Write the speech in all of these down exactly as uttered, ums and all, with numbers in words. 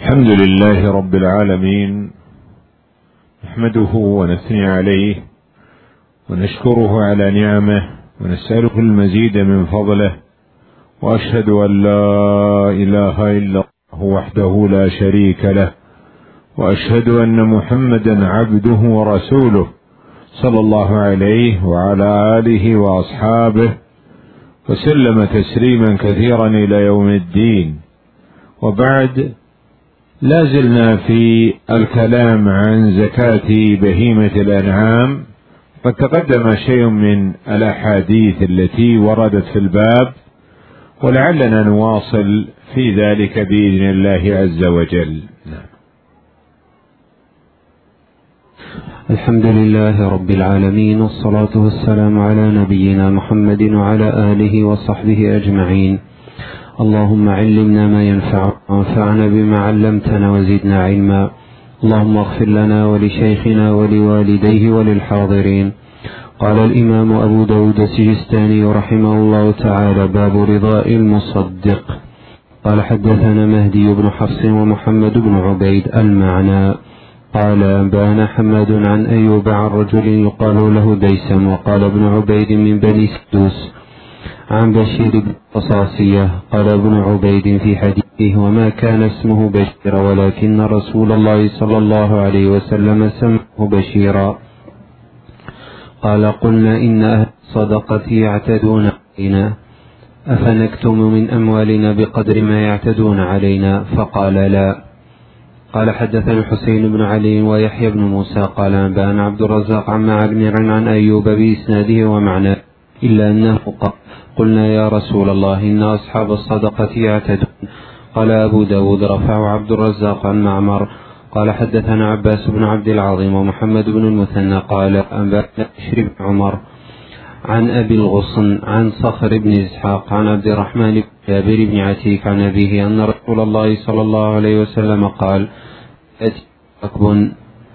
الحمد لله رب العالمين، نحمده ونثني عليه ونشكره على نعمه ونسأله المزيد من فضله، وأشهد أن لا إله إلا الله وحده لا شريك له، وأشهد أن محمدا عبده ورسوله صلى الله عليه وعلى آله وأصحابه وسلم تسليما كثيرا إلى يوم الدين. وبعد، لا زلنا في الكلام عن زكاة بهيمة الأنعام. قد تقدم شيء من الأحاديث التي وردت في الباب، ولعلنا نواصل في ذلك بإذن الله عز وجل. الحمد لله رب العالمين، والصلاة والسلام على نبينا محمد وعلى آله وصحبه أجمعين. اللهم علمنا ما ينفعنا وانفعنا بما علمتنا وزدنا علما. اللهم اغفر لنا ولشيخنا ولوالديه وللحاضرين. قال الإمام أبو داود السجستاني رحمه الله تعالى: باب رضاء المصدق. قال: حدثنا مهدي بن حفص ومحمد بن عبيد. المعنى: قال أنبانا حماد عن أيوب عن رجل يقال له ديسم، وقال ابن عبيد من بني سدوس عن بشير بن قصاصية. قال ابن عبيد في حديثه: وما كان اسمه بشير، ولكن رسول الله صلى الله عليه وسلم سماه بشيرا. قال: قلنا إن أهل الصدقة يعتدون علينا، أفنكتم من أموالنا بقدر ما يعتدون علينا؟ فقال: لا. قال: حدثنا الحسين بن علي ويحيى بن موسى قال أنبانا عبد الرزاق عن معمر عن أيوب بإسناده ومعناه، إلا أنه قال: قلنا يا رسول الله إن أصحاب الصدقة يعتدون. قال أبو داود: رفعه عبد الرزاق عن معمر. قال: حدثنا عباس بن عبد العظيم ومحمد بن المثنى قال أنبانا بشر بن عمر عن أبي الغصن عن صخر بن إسحاق عن عبد الرحمن بن جابر بن عتيك عن أبيه أن رسول الله صلى الله عليه وسلم قال: يأتي ركب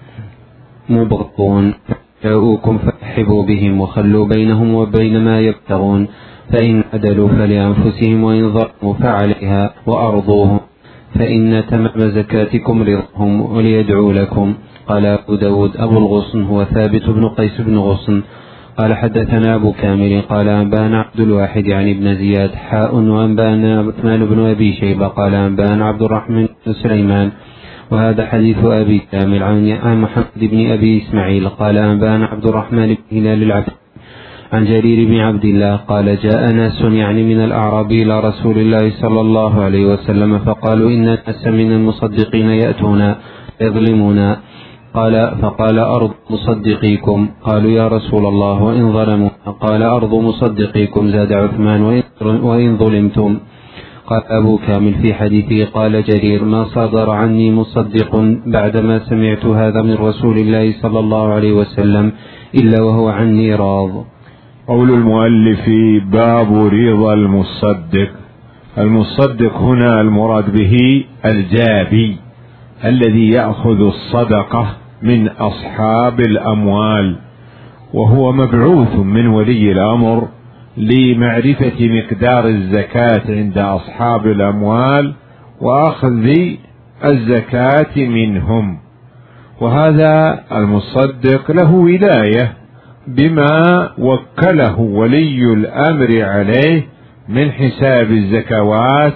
مبغضون جاءوكم فأحبوا بهم وخلوا بينهم وبين ما يبتغون، فإن عدلوا فلأنفسهم وإن ظلموا فعليها، وأرضوهم، فإن تمام زكاتكم رضاهم وليدعوا لكم. قال أبو داود: أبو الغصن هو ثابت بن قيس بن غصن. قال: حدثنا أبو كامل قال أنبانا عبد الواحد عن ابن زياد حاء وأنبانا عثمان بن أبي شيبة قال أنبانا عبد الرحمن بن سليمان. وهذا حديث أبي كامل عن محمد بن أبي إسماعيل قال أنبانا عبد الرحمن بن هلال العبد عن جرير بن عبد الله قال: جاء ناس يعني من الأعراب إلى رسول الله صلى الله عليه وسلم فقالوا: إن ناس من المصدقين يأتونا يظلمونا. قال: فقال: أرض مصدقيكم. قالوا: يا رسول الله وإن ظلموا؟ قال: أرض مصدقيكم. زاد عثمان: وإن ظلمتم. قال أبو كامل في حديثه: قال جرير: ما صدر عني مصدق بعدما سمعت هذا من رسول الله صلى الله عليه وسلم إلا وهو عني راض. قول المؤلف: باب رضا المصدق. المصدق هنا المراد به الجابي الذي يأخذ الصدقة من أصحاب الأموال، وهو مبعوث من ولي الأمر لمعرفة مقدار الزكاة عند أصحاب الأموال وأخذ الزكاة منهم. وهذا المصدق له ولاية بما وكله ولي الأمر عليه من حساب الزكوات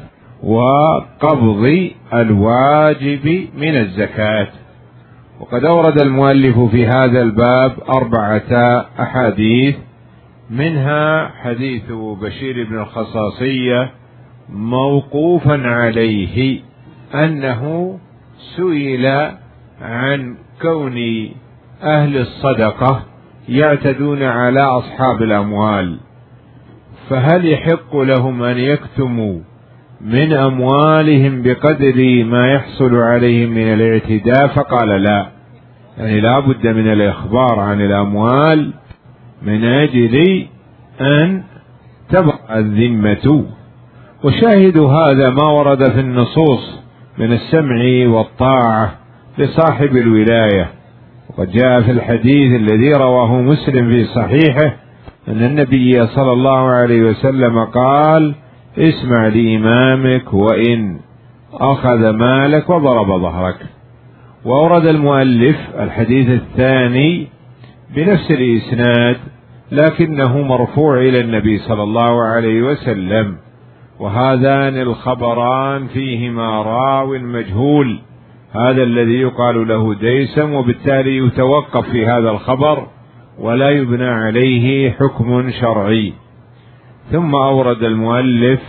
وقبض الواجب من الزكاة. وقد أورد المؤلف في هذا الباب أربعة أحاديث، منها حديث بشير بن الخصاصية موقوفا عليه أنه سئل عن كون أهل الصدقة يعتدون على أصحاب الأموال، فهل يحق لهم أن يكتموا من أموالهم بقدر ما يحصل عليهم من الاعتداء؟ فقال: لا، يعني لا بد من الإخبار عن الأموال من أجل أن تبقى الذمة. وشاهد هذا ما ورد في النصوص من السمع والطاعة لصاحب الولاية. وقد جاء في الحديث الذي رواه مسلم في صحيحه أن النبي صلى الله عليه وسلم قال: اسمع لإمامك وإن أخذ مالك وضرب ظهرك. وأورد المؤلف الحديث الثاني بنفس الإسناد لكنه مرفوع إلى النبي صلى الله عليه وسلم، وهذان الخبران فيهما راو مجهول، هذا الذي يقال له ديسم، وبالتالي يتوقف في هذا الخبر ولا يبنى عليه حكم شرعي. ثم أورد المؤلف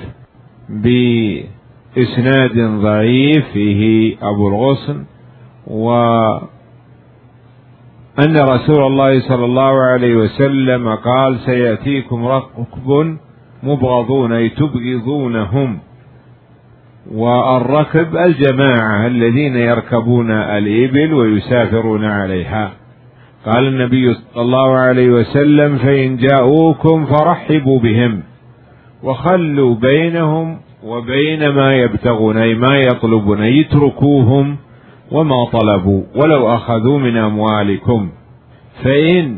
بإسناد ضعيف فيه أبو الغصن، وأن رسول الله صلى الله عليه وسلم قال: سيأتيكم ركب مبغضون أي تبغضونهم. والركب الجماعة الذين يركبون الإبل ويسافرون عليها. قال النبي صلى الله عليه وسلم: فإن جاءوكم فرحبوا بهم وخلوا بينهم وبين ما يبتغون أي ما يطلبون، يتركوهم وما طلبوا ولو أخذوا من أموالكم، فإن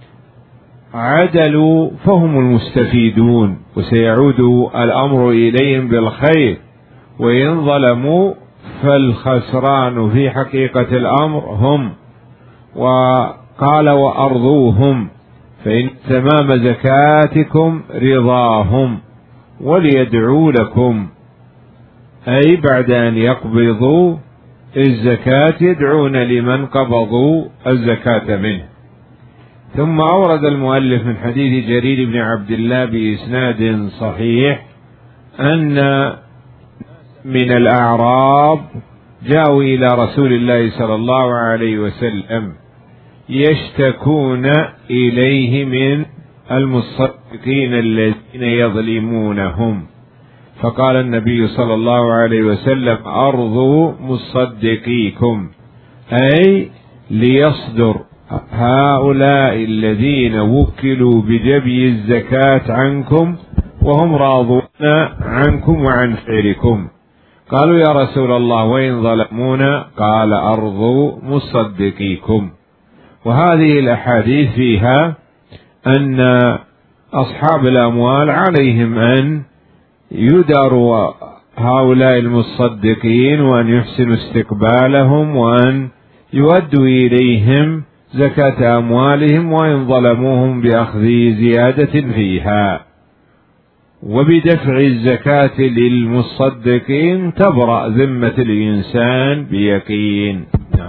عدلوا فهم المستفيدون وسيعود الأمر إليهم بالخير، وإن ظلموا فالخسران في حقيقة الأمر هم. وقال: وأرضوهم، فإن تمام زكاتكم رضاهم وليدعوا لكم، أي بعد أن يقبضوا الزكاة يدعون لمن قبضوا الزكاة منه. ثم أورد المؤلف من حديث جرير بن عبد الله بإسناد صحيح أن من الأعراب جاءوا إلى رسول الله صلى الله عليه وسلم يشتكون إليه من المصدقين الذين يظلمونهم، فقال النبي صلى الله عليه وسلم: أرضوا مصدقيكم، أي ليصدر هؤلاء الذين وكلوا بجبي الزكاة عنكم وهم راضون عنكم وعن فعلكم. قالوا: يا رسول الله وإن ظلمونا؟ قال: أرضوا مصدقيكم. وهذه الأحاديث فيها أن أصحاب الأموال عليهم أن يداروا هؤلاء المصدقين وأن يحسنوا استقبالهم وأن يؤدوا إليهم زكاة أموالهم، وإن ظلموهم بأخذ زيادة فيها. وبدفع الزكاة للمصدقين تبرأ ذمة الإنسان بيقين.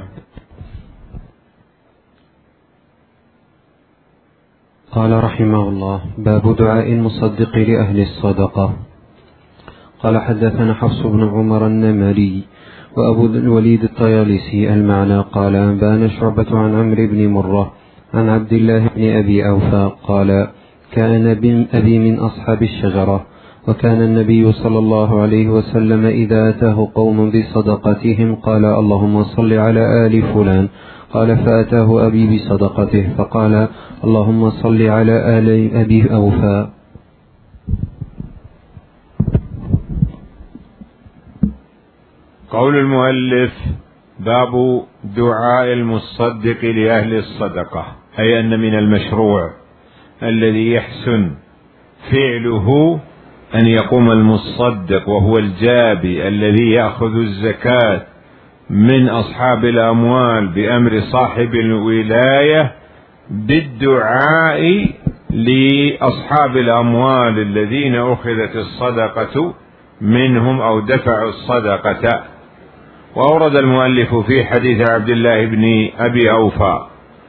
قال رحمه الله: باب دعاء المصدق لأهل الصدقة. قال: حدثنا حفص بن عمر النمري وأبو الوليد الطيالسي المعنى. قال: أنبانا شعبة عن عمرو بن مرة عن عبد الله بن أبي أوفى قال: كان أبي من أصحاب الشجرة، وكان النبي صلى الله عليه وسلم إذا أتاه قوم بصدقتهم قال: اللهم صل على آل فلان. قال: فأتاه أبي بصدقته فقال: اللهم صل على آل أبي أوفى. قول المؤلف: باب دعاء المصدق لأهل الصدقة، أي أن من المشروع الذي يحسن فعله أن يقوم المصدق وهو الجابي الذي يأخذ الزكاة من أصحاب الأموال بأمر صاحب الولاية بالدعاء لأصحاب الأموال الذين أخذت الصدقة منهم أو دفعوا الصدقة. وأورد المؤلف في حديث عبد الله بن أبي أوفى،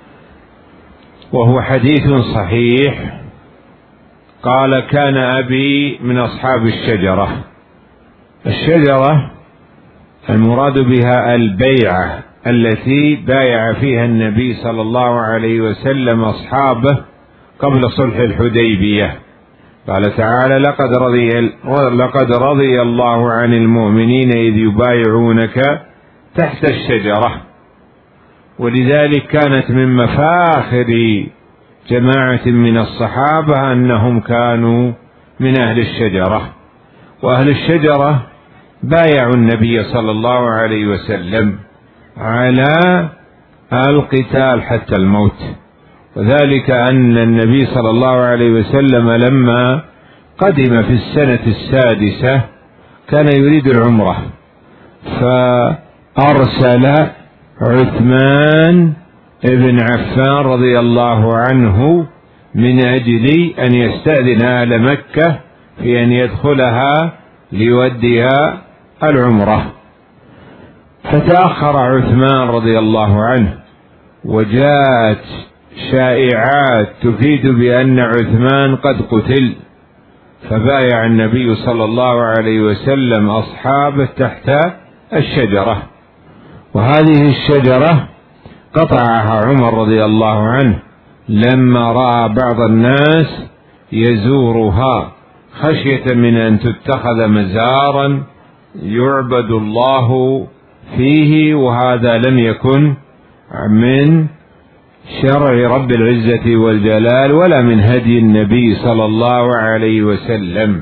وهو حديث صحيح. قال: كان أبي من أصحاب الشجرة. الشجرة المراد بها البيعة التي بايع فيها النبي صلى الله عليه وسلم أصحابه قبل صلح الحديبية. قال تعالى: لقد رضي, لقد رضي الله عن المؤمنين إذ يبايعونك تحت الشجرة. ولذلك كانت من مفاخر جماعة من الصحابة أنهم كانوا من أهل الشجرة، وأهل الشجرة بايعوا النبي صلى الله عليه وسلم على القتال حتى الموت. وذلك أن النبي صلى الله عليه وسلم لما قدم في السنة السادسة كان يريد العمرة، فأرسل عثمان بن عفان رضي الله عنه من أجل أن يستأذن أهل مكة في أن يدخلها ليوديها العمرة، فتأخر عثمان رضي الله عنه، وجاءت شائعات تفيد بأن عثمان قد قتل، فبايع النبي صلى الله عليه وسلم أصحابه تحت الشجرة، وهذه الشجرة قطعها عمر رضي الله عنه لما رأى بعض الناس يزورها خشية من أن تتخذ مزارا يعبد الله فيه، وهذا لم يكن من شرع رب العزة والجلال ولا من هدي النبي صلى الله عليه وسلم.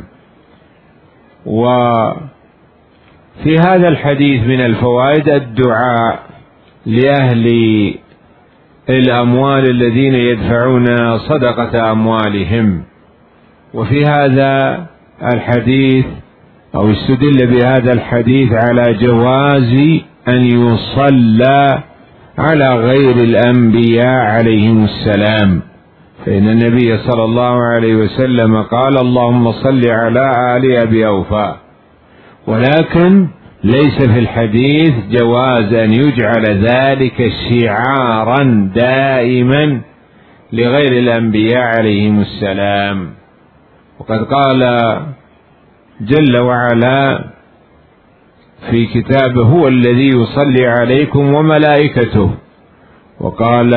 وفي هذا الحديث من الفوائد الدعاء لأهل الأموال الذين يدفعون صدقة أموالهم، وفي هذا الحديث أو استدل بهذا الحديث على جواز أن يصلى على غير الأنبياء عليهم السلام، فإن النبي صلى الله عليه وسلم قال اللهم صل على آل أبي أوفى، ولكن ليس في الحديث جواز أن يجعل ذلك شعارا دائما لغير الأنبياء عليهم السلام. وقد قال جل وعلا في كتابه هو الذي يصلي عليكم وملائكته، وقال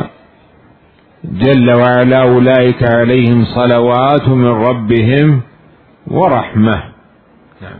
جل وعلا أولئك عليهم صلوات من ربهم ورحمة. نعم.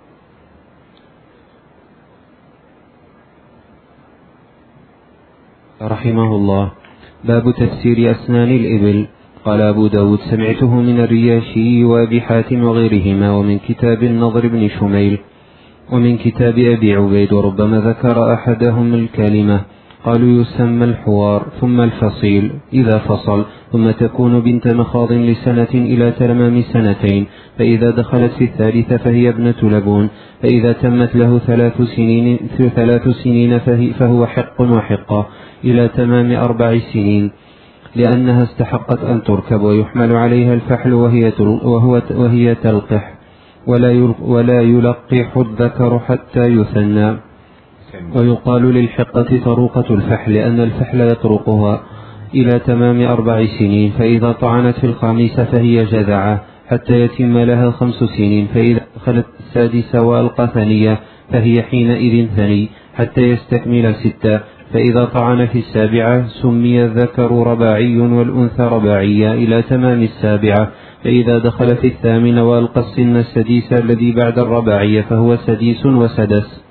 رحمه الله. باب تفسير أسنان الإبل. قال أبو داود سمعته من الرياشي وأبي حاتم وغيرهما، ومن كتاب النضر بن شميل، ومن كتاب أبي عبيد، وربما ذكر أحدهم الكلمة. قالوا يسمى الحوار ثم الفصيل إذا فصل، ثم تكون بنت مخاض لسنة إلى تمام سنتين، فإذا دخلت في الثالثة فهي ابنة لبون، فإذا تمت له ثلاث سنين, ثلاث سنين فهو حق وحقة إلى تمام أربع سنين، لأنها استحقت أن تركب ويحمل عليها الفحل وهي, وهو وهي تلقح، ولا ولا يلقح الذكر حتى يثنى. ويقال للحقة طروقة الفحل لأن الفحل يطرقها إلى تمام أربع سنين، فإذا طعنت في الخامسة فهي جذعة حتى يتم لها خمس سنين، فإذا دخلت السادسة وألقى ثنية فهي حينئذ ثني حتى يستكمل ستة، فإذا طعن في السابعة سمي الذكر رباعي والأنثى رباعية إلى تمام السابعة، فإذا دخل في الثامن وألقى السن السديس الذي بعد الرباعية فهو سديس وسدس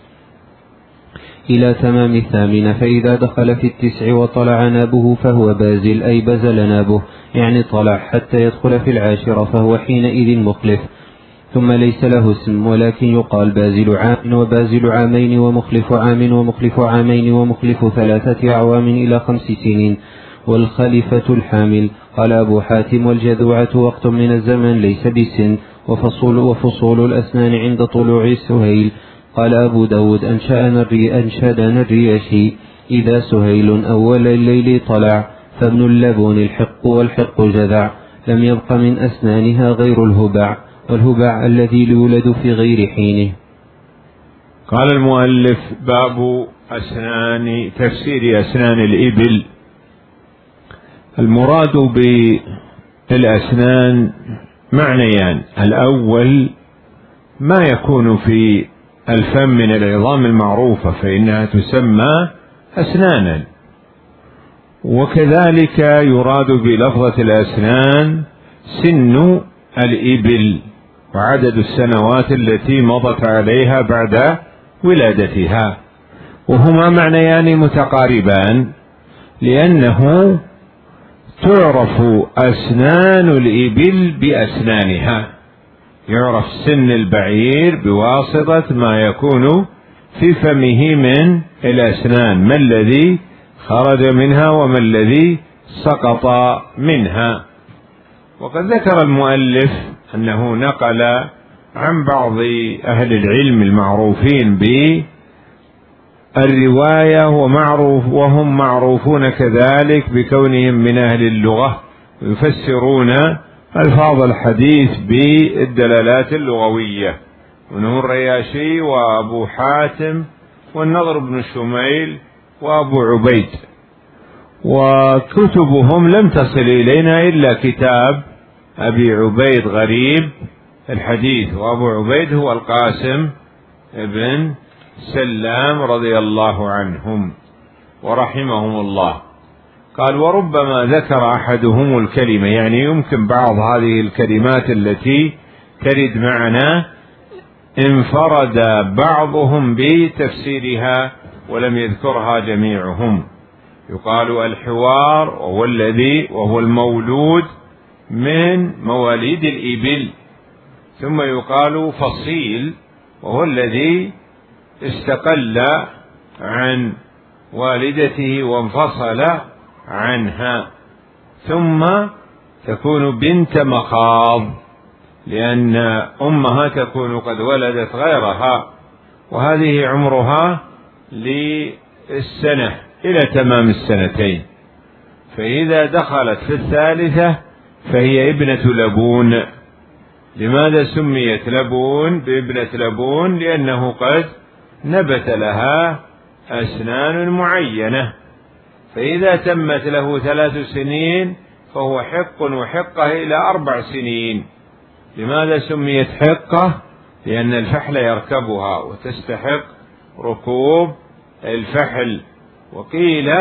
إلى تمام الثامنة، فإذا دخل في التسع وطلع نابه فهو بازل أي بزل نابه يعني طلع حتى يدخل في العاشرة فهو حينئذ مخلف، ثم ليس له اسم ولكن يقال بازل عام وبازل عامين ومخلف عام ومخلف عامين ومخلف ثلاثة أعوام إلى خمس سنين. والخليفة الحامل. قال أبو حاتم والجذوعة وقت من الزمن ليس بسن، وفصول, وفصول الأسنان عند طلوع سهيل. قال أبو داود أنشأنا الري أنشدنا الرياشي إذا سهيل أول الليل طلع، فابن اللبون الحق والحق جذع، لم يبق من أسنانها غير الهبع، والهبع الذي يولد في غير حينه. قال المؤلف باب أسنان تفسير أسنان الإبل. المراد بالأسنان معنيان: الأول ما يكون في الفم من العظام المعروفة فإنها تسمى أسنانا، وكذلك يراد بلفظة الأسنان سن الإبل وعدد السنوات التي مضت عليها بعد ولادتها، وهما معنيان متقاربان، لأنه تعرف أسنان الإبل بأسنانها، يعرف سن البعير بواسطة ما يكون في فمه من الأسنان، ما الذي خرج منها وما الذي سقط منها. وقد ذكر المؤلف أنه نقل عن بعض أهل العلم المعروفين بالرواية ومعروف وهم معروفون كذلك بكونهم من أهل اللغة، يفسرون ألفاظ الحديث بالدلالات اللغوية، منهم الرياشي وأبو حاتم والنضر بن شميل وأبو عبيد. وكتبهم لم تصل إلينا إلا كتاب أبي عبيد غريب الحديث، وأبو عبيد هو القاسم بن سلام رضي الله عنهم ورحمهم الله. قال: وربما ذكر أحدهم الكلمة، يعني يمكن بعض هذه الكلمات التي ترد معنا انفرد بعضهم بتفسيرها ولم يذكرها جميعهم. يقال الحوار وهو الذي وهو المولود من مواليد الإبل، ثم يقال فصيل وهو الذي استقل عن والدته وانفصل عنها، ثم تكون بنت مخاض لأن أمها تكون قد ولدت غيرها، وهذه عمرها للسنة إلى تمام السنتين، فإذا دخلت في الثالثة فهي ابنة لبون. لماذا سميت لبون بابنة لبون؟ لأنه قد نبت لها أسنان معينة، فإذا تمت له ثلاث سنين فهو حق وحقة إلى أربع سنين. لماذا سميت حقة؟ لأن الفحل يركبها وتستحق ركوب الفحل، وقيل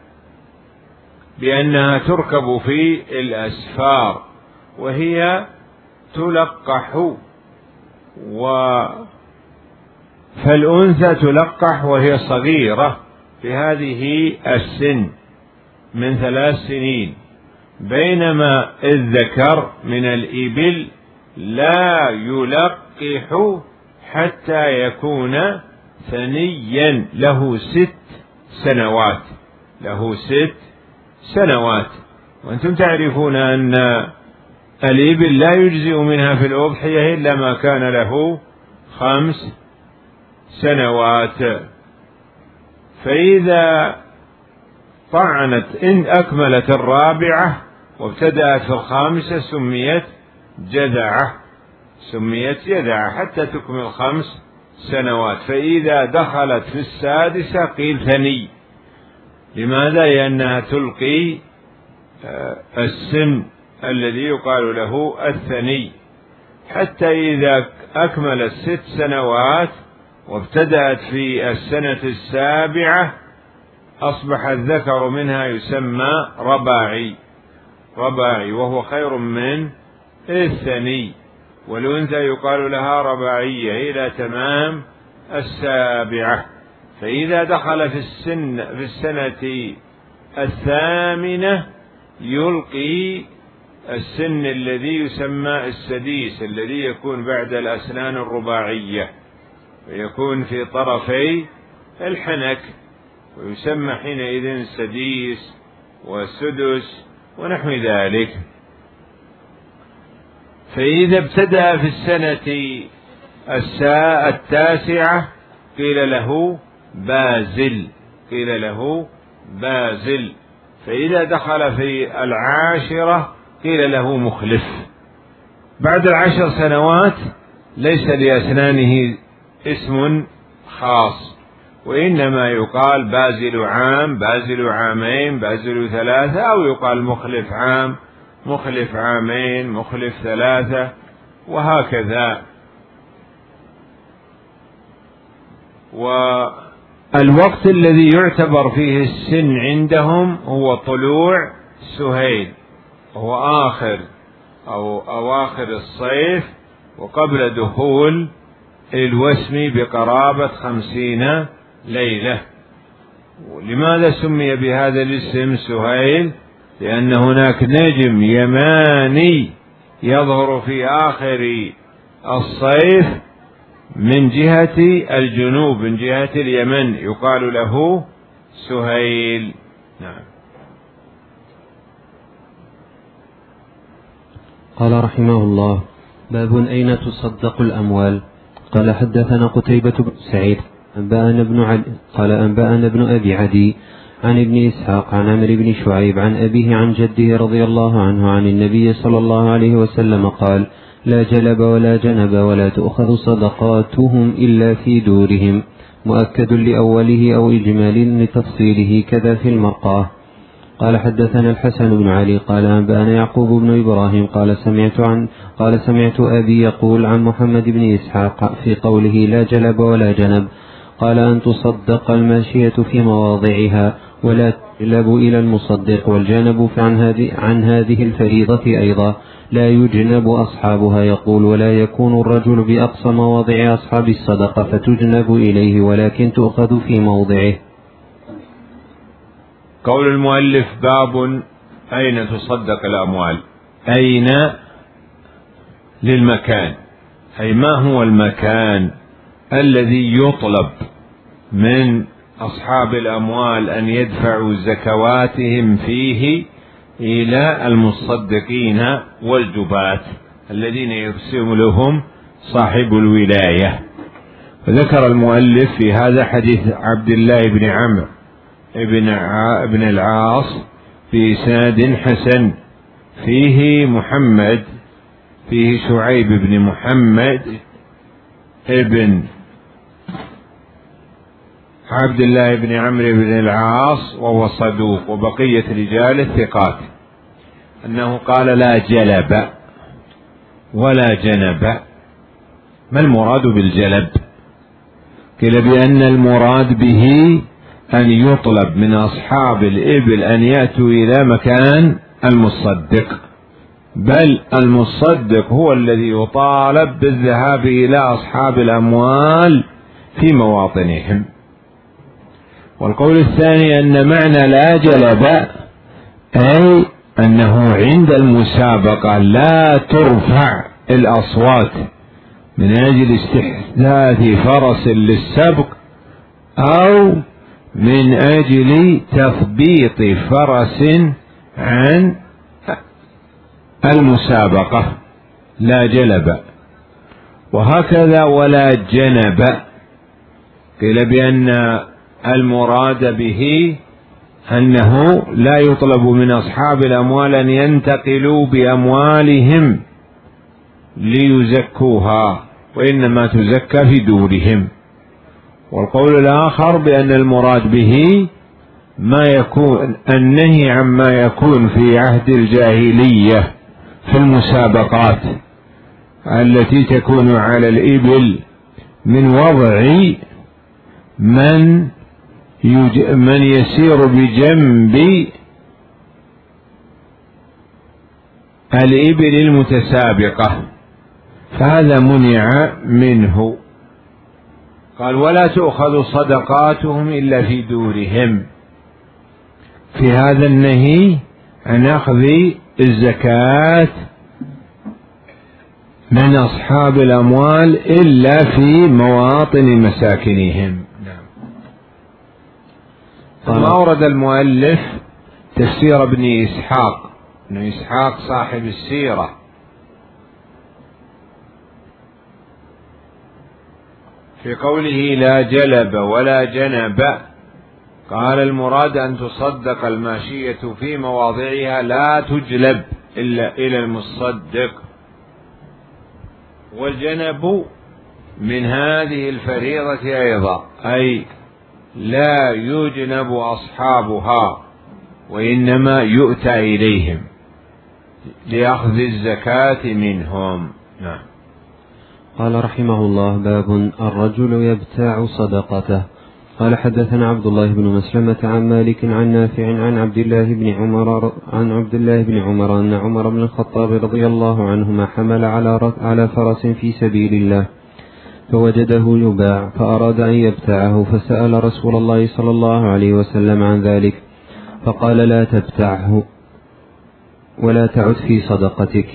بأنها تركب في الأسفار وهي تلقح، و فالأنثى تلقح وهي صغيرة في هذه السن من ثلاث سنين، بينما الذكر من الإبل لا يلقح حتى يكون ثنيا له ست سنوات له ست سنوات. وأنتم تعرفون أن الإبل لا يجزئ منها في الأضحية إلا ما كان له خمس سنوات، فإذا طعنت إن أكملت الرابعة وابتدأت في الخامسة سميت جذعة سميت جذعة حتى تكمل خمس سنوات، فإذا دخلت في السادسة قيل ثني. لماذا؟ لأنها تلقي السن الذي يقال له الثني، حتى إذا أكملت ست سنوات وابتدأت في السنة السابعة أصبح الذكر منها يسمى رباعي رباعي وهو خير من الثني، والأنثى يقال لها رباعية إلى تمام السابعة. فإذا دخل في السن في السنة الثامنة يلقي السن الذي يسمى السديس، الذي يكون بعد الأسنان الرباعية ويكون في طرفي الحنك، ويسمى حينئذ سديس وسدس ونحو ذلك. فإذا ابتدأ في السنة التاسعة قيل له بازل قيل له بازل فإذا دخل في العاشرة قيل له مخلف. بعد العشر سنوات ليس لأسنانه اسم خاص، وإنما يقال بازل عام، بازل عامين، بازل ثلاثة، أو يقال مخلف عام، مخلف عامين، مخلف ثلاثة، وهكذا. والوقت الذي يعتبر فيه السن عندهم هو طلوع سهيل، هو آخر أو أواخر الصيف وقبل دخول الوسم بقرابة خمسين ليلة. لماذا سمي بهذا الاسم سهيل؟ لأن هناك نجم يماني يظهر في آخر الصيف من جهة الجنوب، من جهة اليمن، يقال له سهيل. نعم. قال رحمه الله: باب أين تصدق الأموال. قال حدثنا قتيبة بن سعيد أنبأنا بن علي قال أنبأنا ابن أبي عدي عن ابن إسحاق عن عمرو بن شعيب عن أبيه عن جده رضي الله عنه عن النبي صلى الله عليه وسلم قال: لا جلب ولا جنب ولا تؤخذ صدقاتهم إلا في دورهم، مؤكد لأوله أو إجمال لتفصيله، كذا في المرقاة. قال حدثنا الحسن بن علي قال أنبأنا يعقوب بن إبراهيم قال سمعت عن قال سمعت أبي يقول عن محمد بن إسحاق في قوله لا جلب ولا جنب، قال أن تصدق الماشية في مواضعها ولا تجلب إلى المصدق، والجنب عن هذه, عن هذه الفريضة أيضا لا يجنب أصحابها. يقول: ولا يكون الرجل بأقصى مواضع أصحاب الصدقة فتجنب إليه، ولكن تؤخذ في موضعه. قول المؤلف: باب أين تصدق الأموال. أين للمكان، أي ما هو المكان الذي يطلب من أصحاب الأموال أن يدفعوا زكواتهم فيه إلى المصدقين والجباة الذين يرسم لهم صاحب الولاية. وذكر المؤلف في هذا حديث عبد الله بن عمرو ابن العاص بإسناد حسن، فيه محمد فيه شعيب بن محمد ابن عبد الله بن عمرو بن العاص وهو صدوق، وبقية رجال الثقات، أنه قال: لا جلب ولا جنب. ما المراد بالجلب؟ قيل بأن المراد به أن يطلب من أصحاب الإبل أن يأتوا إلى مكان المصدق، بل المصدق هو الذي يطالب بالذهاب إلى أصحاب الأموال في مواطنهم. والقول الثاني أن معنى لا جلب أي أنه عند المسابقة لا ترفع الأصوات من أجل استحداث فرس للسبق أو من أجل تثبيط فرس عن المسابقة، لا جلب. وهكذا ولا جنب، قيل بأن المراد به أنه لا يطلب من أصحاب الأموال أن ينتقلوا بأموالهم ليزكوها، وإنما تزكى في دورهم. والقول الآخر بأن المراد به ما يكون النهي عما يكون في عهد الجاهلية في المسابقات التي تكون على الإبل من وضع من من يسير بجنب الإبل المتسابقة، فهذا منع منه. قال: ولا تؤخذ صدقاتهم إلا في دورهم، في هذا النهي عن أخذ الزكاة من أصحاب الأموال إلا في مواطن مساكنهم. ثم أورد المؤلف تفسير ابن إسحاق ابن إسحاق صاحب السيرة، في قوله لا جلب ولا جنب، قال: المراد أن تصدق الماشية في مواضعها لا تجلب إلا إلى المصدق. والجنب من هذه الفريضة أيضا، أي لا يجنب أصحابها وإنما يؤتى إليهم لأخذ الزكاة منهم. نعم. قال رحمه الله: باب الرجل يبتاع صدقته. قال حدثنا عبد الله بن مسلمة عن مالك عن نافع عن عبد الله بن عمر عن عبد الله بن عمر أن عمر بن الخطاب رضي الله عنهما حمل على على فرس في سبيل الله فوجده يباع فأراد أن يبتاعه، فسأل رسول الله صلى الله عليه وسلم عن ذلك، فقال: لا تبتعه ولا تعد في صدقتك.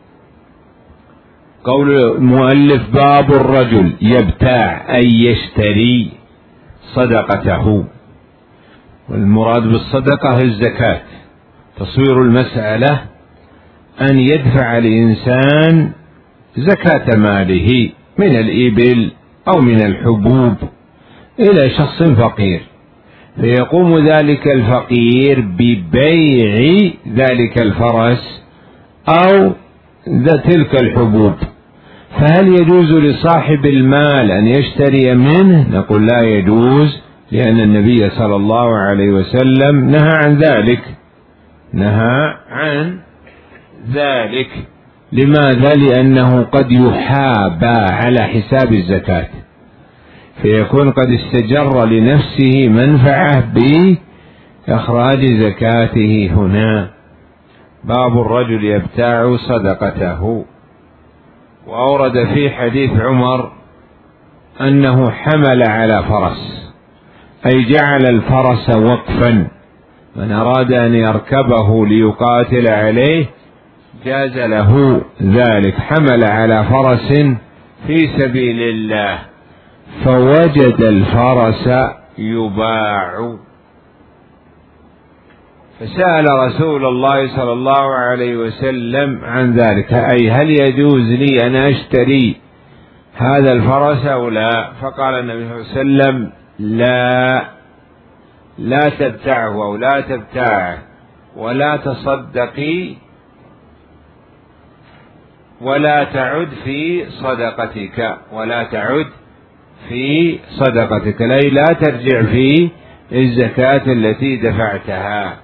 قول المؤلف: باب الرجل يبتاع أي يشتري صدقته. والمراد بالصدقة الزكاة. تصوير المسألة أن يدفع الإنسان زكاة ماله من الإبل أو من الحبوب إلى شخص فقير، فيقوم ذلك الفقير ببيع ذلك الفرس أو تلك الحبوب، فهل يجوز لصاحب المال أن يشتري منه؟ نقول لا يجوز، لأن النبي صلى الله عليه وسلم نهى عن ذلك، نهى عن ذلك. لماذا؟ لأنه قد يحابى على حساب الزكاة، فيكون قد استجر لنفسه منفعة بإخراج زكاته هنا. باب الرجل يبتاع صدقته. وأورد في حديث عمر أنه حمل على فرس، أي جعل الفرس وقفا، من أراد أن يركبه ليقاتل عليه جاز له ذلك، حمل على فرس في سبيل الله فوجد الفرس يباع، فسأل رسول الله صلى الله عليه وسلم عن ذلك، أي هل يجوز لي أن أشتري هذا الفرس أو لا؟ فقال النبي صلى الله عليه وسلم لا، لا تبتعه أو لا تبتاعه ولا تصدقي ولا تعد في صدقتك، ولا تعد في صدقتك، أي لا ترجع في الزكاة التي دفعتها.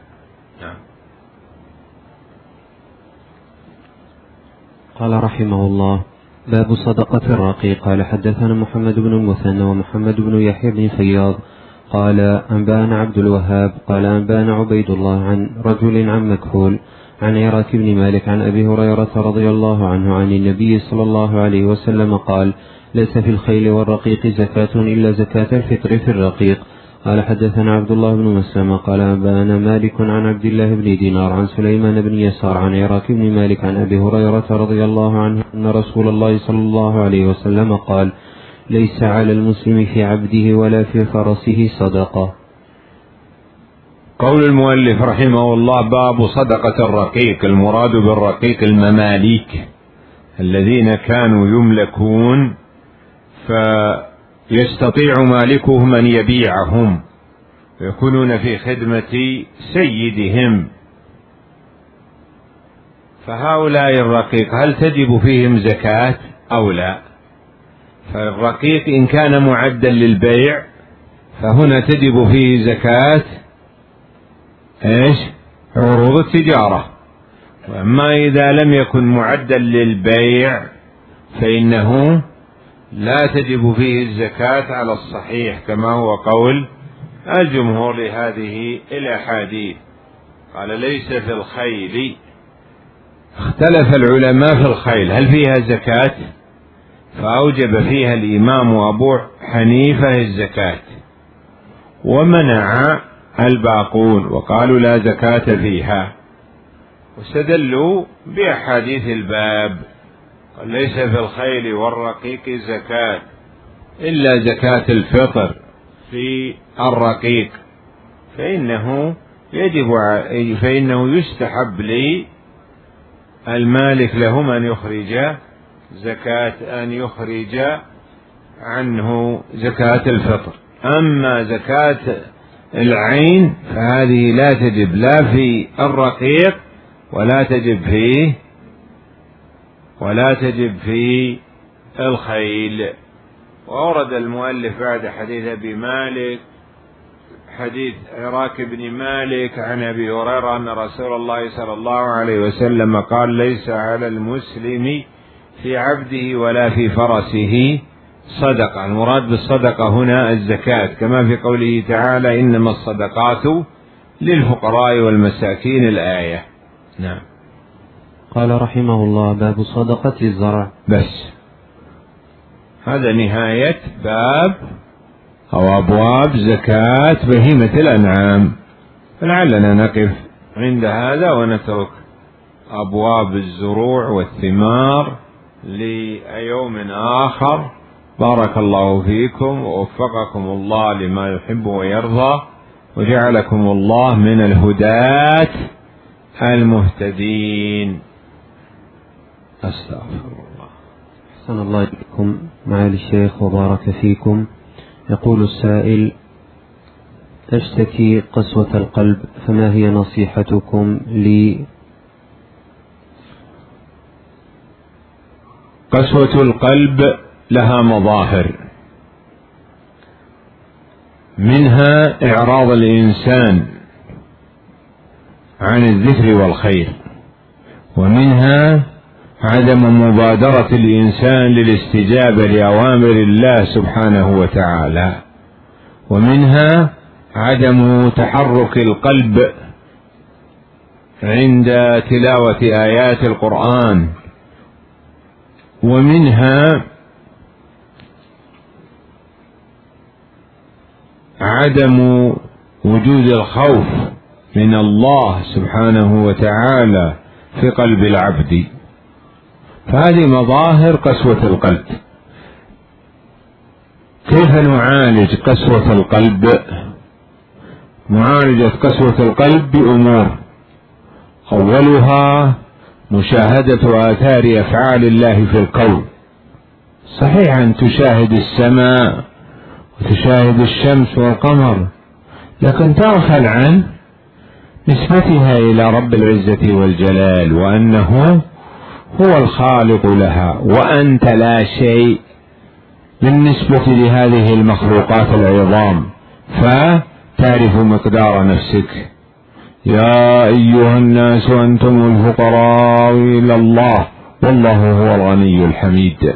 قال رحمه الله: باب صدقة الرقيق. قال حدثنا محمد بن المثنى ومحمد بن يحيى بن فياض قال أنبانا عبد الوهاب قال أنبانا عبيد الله عن رجل عن مكحول عن عراك بن مالك عن أبي هريرة رضي الله عنه عن النبي صلى الله عليه وسلم قال: ليس في الخيل والرقيق زكاة إلا زكاة الفطر في الرقيق. قال حدثنا عبد الله بن مسلم قال أنبانا مالك عن عبد الله بن دينار عن سليمان بن يسار عن عراك بن مالك عن أبي هريرة رضي الله عنه أن رسول الله صلى الله عليه وسلم قال: ليس على المسلم في عبده ولا في فرسه صدقة. قول المؤلف رحمه الله: باب صدقة الرقيق. المراد بالرقيق المماليك الذين كانوا يملكون فيستطيع مالكهم أن يبيعهم ويكونون في خدمة سيدهم، فهؤلاء الرقيق هل تجب فيهم زكاة أو لا؟ فالرقيق إن كان معدا للبيع فهنا تجب فيه زكاة ايش؟ عروض التجارة. وأما إذا لم يكن معدا للبيع فإنه لا تجب فيه الزكاة على الصحيح، كما هو قول الجمهور لهذه الأحاديث. قال: ليس في الخيل. اختلف العلماء في الخيل هل فيها زكاة؟ فأوجب فيها الإمام أبو حنيفة الزكاة، ومنع الباقون وقالوا لا زكاة فيها، واستدلوا بأحاديث الباب. قال: ليس في الخيل والرقيق زكاة إلا زكاة الفطر في الرقيق، فإنه يجب فإنه يستحب للمالك لهم أن يخرج زكاة أن يخرج عنه زكاة الفطر. أما زكاة العين فهذه لا تجب لا في الرقيق ولا تجب فيه ولا تجب في الخيل. وأورد المؤلف بعد حديث أبي مالك حديث عراك بن مالك عن أبي هريرة أن رسول الله صلى الله عليه وسلم قال: ليس على المسلم في عبده ولا في فرسه صدقة. المراد بالصدقة هنا الزكاة، كما في قوله تعالى: إنما الصدقات للفقراء والمساكين، الآية. نعم. قال رحمه الله: باب صدقة الزرع. بس هذا نهاية باب أو أبواب زكاة بهيمة الأنعام، فلعلنا نقف عند هذا ونترك أبواب الزروع والثمار ليوم آخر. بارك الله فيكم ووفقكم الله لما يحب ويرضى، وجعلكم الله من الهداة المهتدين. أستغفر الله. أحسن الله إليكم معالي الشيخ وبارك فيكم. يقول السائل: أشتكي قسوة القلب، فما هي نصيحتكم لي؟ قسوة القلب لها مظاهر، منها إعراض الإنسان عن الذكر والخير، ومنها عدم مبادرة الإنسان للاستجابة لأوامر الله سبحانه وتعالى، ومنها عدم تحرك القلب عند تلاوة آيات القرآن، ومنها عدم وجود الخوف من الله سبحانه وتعالى في قلب العبد. فهذه مظاهر قسوة القلب. كيف نعالج قسوة القلب؟ معالجة قسوة القلب بأمور: أولها مشاهدة آثار أفعال الله في الكون. صحيح أن تشاهد السماء وتشاهد الشمس والقمر، لكن تغفل عن نسبتها إلى رب العزة والجلال، وأنه هو الخالق لها، وأنت لا شيء بالنسبة لهذه المخلوقات العظام، فتعرف مقدار نفسك. يا أيها الناس أنتم الفقراء إلى الله والله هو الغني الحميد.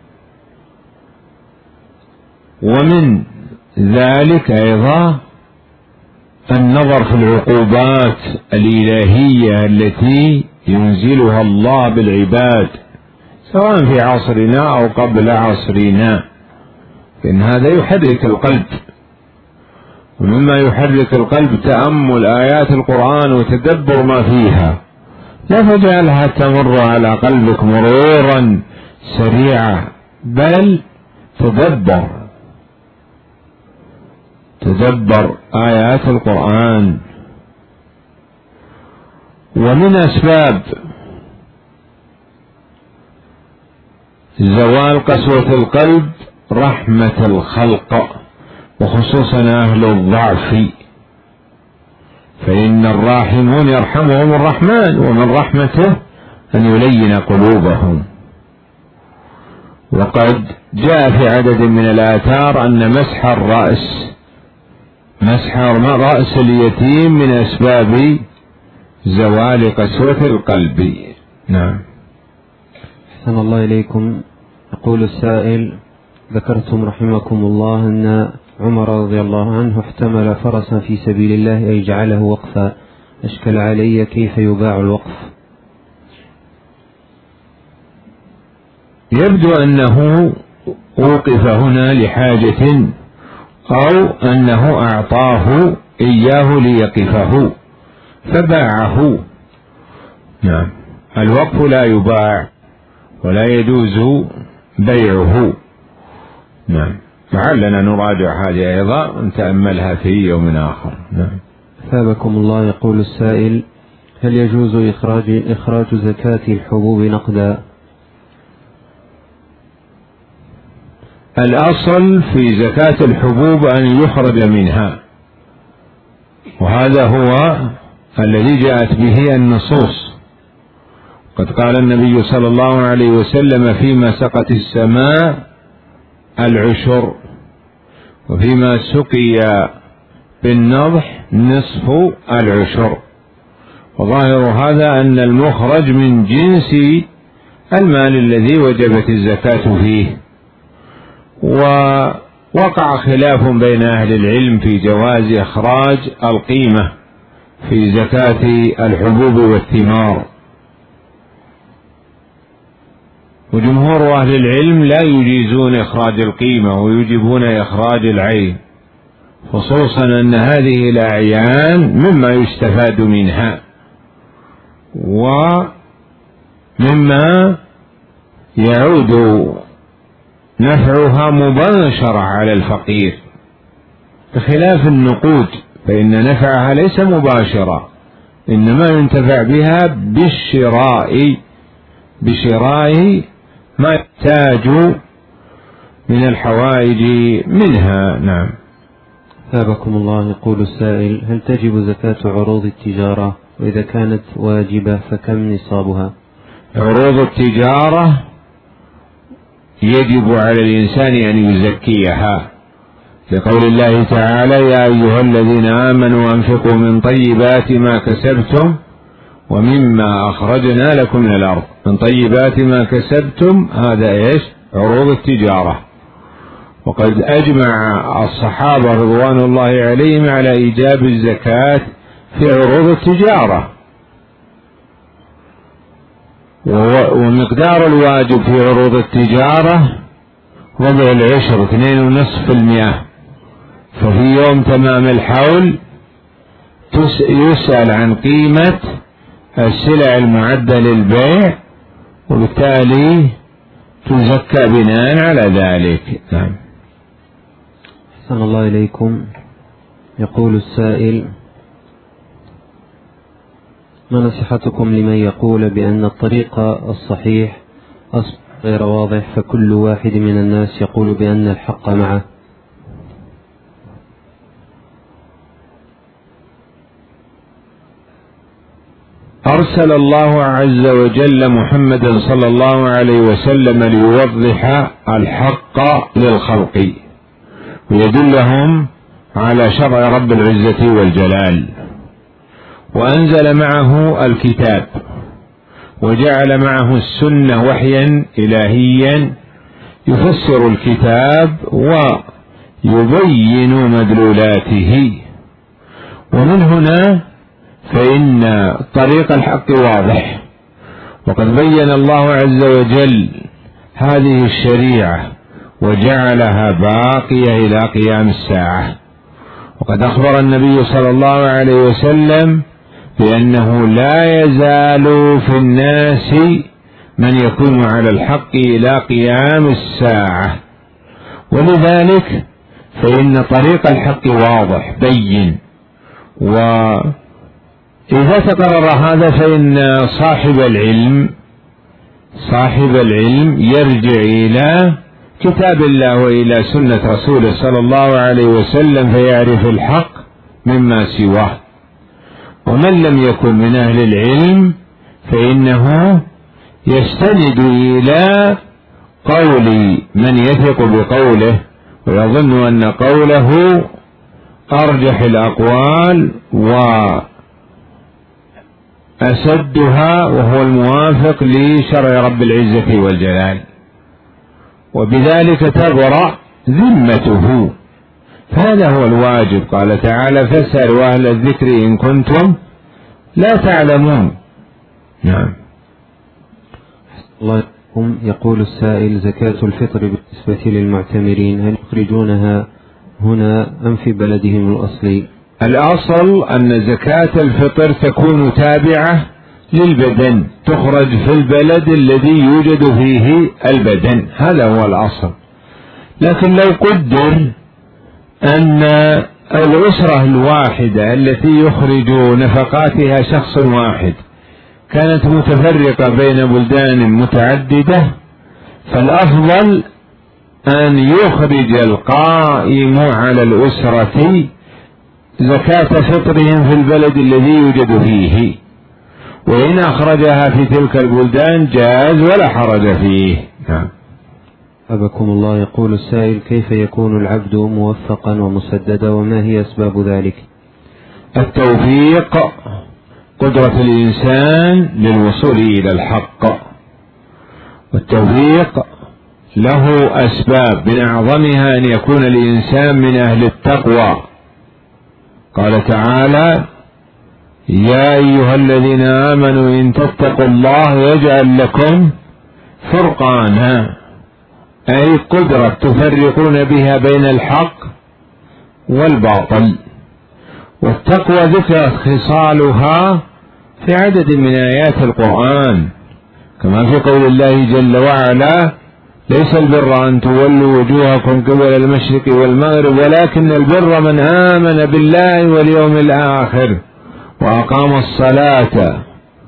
ومن ذلك أيضا النظر في العقوبات الإلهية التي ينزلها الله بالعباد، سواء في عصرنا أو قبل عصرنا، إن هذا يحرك القلب. ومما يحرك القلب تأمل آيات القرآن وتدبر ما فيها، لا تجعلها تمر على قلبك مرورا سريعا، بل تدبر تدبر آيات القرآن. ومن أسباب زوال قسوة القلب رحمة الخلق، وخصوصا أهل الضعف، فإن الراحمون يرحمهم الرحمن، ومن رحمته أن يلين قلوبهم. وقد جاء في عدد من الآثار أن مسح الرأس مسح رأس اليتيم من أسباب زوال قسوة القلب. نعم. أحسن الله إليكم. يقول السائل: ذكرتم رحمكم الله أن عمر رضي الله عنه احتمل فرسا في سبيل الله أي جعله وقفا، أشكل علي كيف يباع الوقف؟ يبدو أنه وقف هنا لحاجة، أو أنه أعطاه إياه ليقفه فباعه. نعم. الوقف لا يباع ولا يجوز بيعه. نعم. لعلنا نراجع هذه أيضا نتأملها في يوم آخر. نعم. أثابكم الله. يقول السائل: هل يجوز إخراج إخراج زكاة الحبوب نقدا؟ الأصل في زكاة الحبوب أن يخرج منها، وهذا هو الذي جاءت به النصوص. قد قال النبي صلى الله عليه وسلم: فيما سقت السماء العشر، وفيما سقي بالنضح نصف العشر. وظاهر هذا أن المخرج من جنس المال الذي وجبت الزكاة فيه. ووقع خلاف بين أهل العلم في جواز إخراج القيمة في زكاة الحبوب والثمار، وجمهور أهل العلم لا يجيزون إخراج القيمة ويجبون إخراج العين، خصوصا أن هذه الأعيان مما يستفاد منها ومما يعود نفعها مباشرة على الفقير، بخلاف النقود فإن نفعها ليس مباشرة، إنما ينتفع بها بالشراء بشراء ما يحتاج من الحوائج منها. نعم. ثابكم الله. يقول السائل: هل تجب زكاة عروض التجارة؟ وإذا كانت واجبة فكم نصابها؟ عروض التجارة يجب على الإنسان أن يزكيها، لقول الله تعالى: يا أيها الذين آمنوا أنفقوا من طيبات ما كسبتم ومما أخرجنا لكم من الأرض. من طيبات ما كسبتم هذا إيش؟ عروض التجارة. وقد أجمع الصحابة رضوان الله عليهم على إيجاب الزكاة في عروض التجارة، ومقدار الواجب في عروض التجارة ربع العشر اثنين ونصف في المئة. ففي يوم تمام الحول يسأل عن قيمة السلع المعدة للبيع، وبالتالي تزكى بناء على ذلك. نعم. أحسن الله إليكم. يقول السائل: ما نصيحتكم لمن يقول بأن الطريق الصحيح أصبح غير واضح، فكل واحد من الناس يقول بأن الحق معه؟ أرسل الله عز وجل محمدا صلى الله عليه وسلم ليوضح الحق للخلق ويدلهم على شرع رب العزة والجلال، وأنزل معه الكتاب وجعل معه السنة وحيا إلهيا يفسر الكتاب ويبين مدلولاته. ومن هنا فإن طريق الحق واضح، وقد بين الله عز وجل هذه الشريعة وجعلها باقية إلى قيام الساعة. وقد أخبر النبي صلى الله عليه وسلم بأنه لا يزال في الناس من يكون على الحق إلى قيام الساعة، ولذلك فإن طريق الحق واضح بين. وإذا تقرر هذا فإن صاحب العلم صاحب العلم يرجع إلى كتاب الله وإلى سنة رسوله صلى الله عليه وسلم فيعرف الحق مما سواه. ومن لم يكن من أهل العلم فإنه يستند إلى قول من يثق بقوله ويظن أن قوله أرجح الأقوال وأسدها، وهو الموافق لشرع رب العزة والجلال، وبذلك تبرأ ذمته. هذا هو الواجب. قال تعالى: فاسألوا أهل الذكر إن كنتم لا تعلمون. نعم. الله يقوم. يقول السائل: زكاة الفطر بالنسبة للمعتمرين هل يخرجونها هنا أم في بلدهم الأصلي؟ الأصل أن زكاة الفطر تكون تابعة للبدن، تخرج في البلد الذي يوجد فيه البدن، هذا هو الأصل. لكن لو قدر أن الأسرة الواحدة التي يخرج نفقاتها شخص واحد كانت متفرقة بين بلدان متعددة، فالأفضل أن يخرج القائم على الأسرة زكاة فطرهم في البلد الذي يوجد فيه، وإن أخرجها في تلك البلدان جاز ولا حرج فيه. نعم. أبكم الله. يقول السائل: كيف يكون العبد موفقا ومسددا وما هي أسباب ذلك؟ التوفيق قدرة الإنسان للوصول إلى الحق، والتوفيق له أسباب من أعظمها أن يكون الإنسان من أهل التقوى. قال تعالى: يا أيها الذين آمنوا إن تتقوا الله يجعل لكم فرقانا، أي قدرة تفرقون بها بين الحق والباطل. والتقوى ذكرت خصالها في عدد من آيات القرآن، كما في قول الله جل وعلا: ليس البر أن تولوا وجوهكم قبل المشرق والمغرب ولكن البر من آمن بالله واليوم الآخر وأقام الصلاة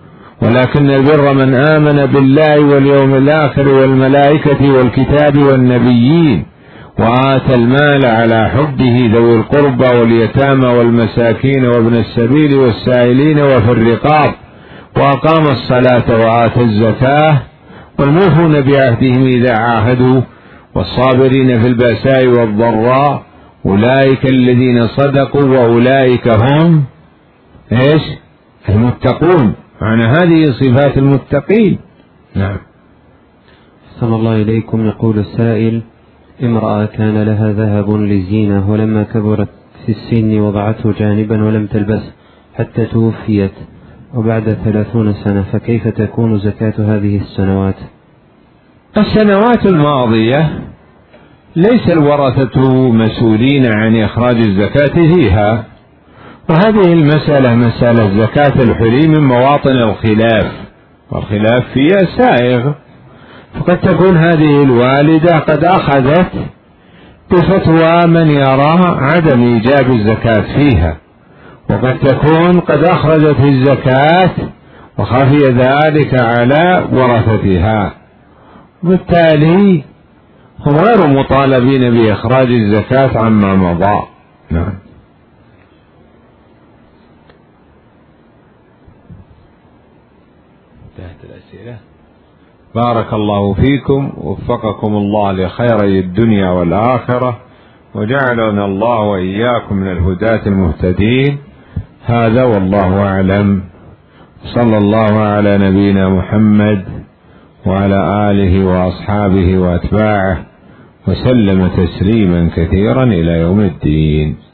ولكن البر من آمن بالله واليوم الآخر والملائكة والكتاب والنبيين وآتى المال على حبه ذوي القربى واليتامى والمساكين وابن السبيل والسائلين وفي الرقاب وأقام الصلاة وآتى الزكاة والموفون بعهدهم إذا عاهدوا والصابرين في البأساء والضراء أولئك الذين صدقوا وأولئك هم إيش؟ المتقون. معنى هذه صفات المتقين. نعم. صلى الله إليكم. يقول السائل: امرأة كان لها ذهب للزينة ولما كبرت في السن وضعته جانبا ولم تلبسه حتى توفيت وبعد ثلاثون سنة، فكيف تكون زكاة هذه السنوات؟ السنوات الماضية ليس الورثة مسؤولين عن إخراج الزكاة فيها، وهذه المسألة مسألة زكاة الحلي من مواطن الخلاف، والخلاف فيها سائغ، فقد تكون هذه الوالدة قد أخذت بفتوى من يرى عدم إيجاب الزكاة فيها، وقد تكون قد أخرجت الزكاة وخفي ذلك على ورثتها، بالتالي هم غير مطالبين بإخراج الزكاة عما مضى. نعم. انتهت الأسئلة. بارك الله فيكم، وفقكم الله لخيري الدنيا والآخرة، وجعلنا الله وإياكم من الهداة المهتدين. هذا والله أعلم. صلى الله على نبينا محمد وعلى آله وأصحابه وأتباعه وسلم تسليما كثيرا إلى يوم الدين.